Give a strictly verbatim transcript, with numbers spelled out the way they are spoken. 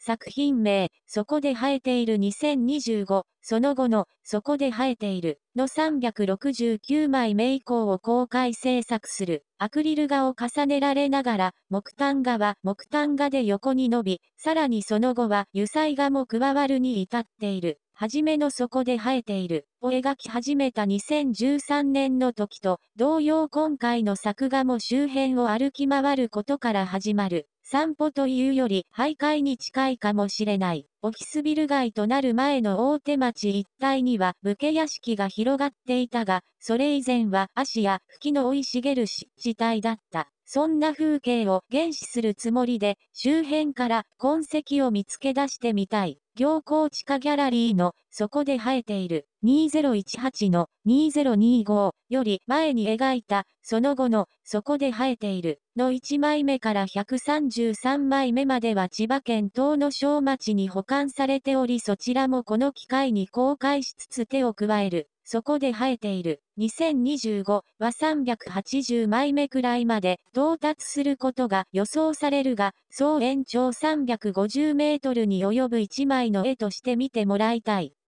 作品名、そこで生えているにせんにじゅうご、その後の、そこで生えている、のさんびゃくろくじゅうきゅうまいめ以降を公開制作する。アクリル画を重ねられながら、木炭画は木炭画で横に伸び、さらにその後は油彩画も加わるに至っている。はじめのそこで生えている、を描き始めたにせんじゅうさんねんの時と、同様今回の作画も周辺を歩き回ることから始まる。散歩というより徘徊に近いかもしれない。オフィスビル街となる前の大手町一帯には武家屋敷が広がっていたが、それ以前は足や吹きの生い茂る湿地帯だった。そんな風景を原始するつもりで、周辺から痕跡を見つけ出してみたい。行幸地下ギャラリーの、そこで生えている、にせんじゅうはちのにせんにじゅうごより前に描いた、その後の、そこで生えている、のいちまいめからひゃくさんじゅうさんまいめまでは千葉県東の小町に保管されておりそちらもこの機会に公開しつつ手を加える。そこで生えている。にせんにじゅうごはさんびゃくはちじゅうまいめくらいまで到達することが予想されるが、総延長さんびゃくごじゅうメートルに及ぶいちまいの絵として見てもらいたい。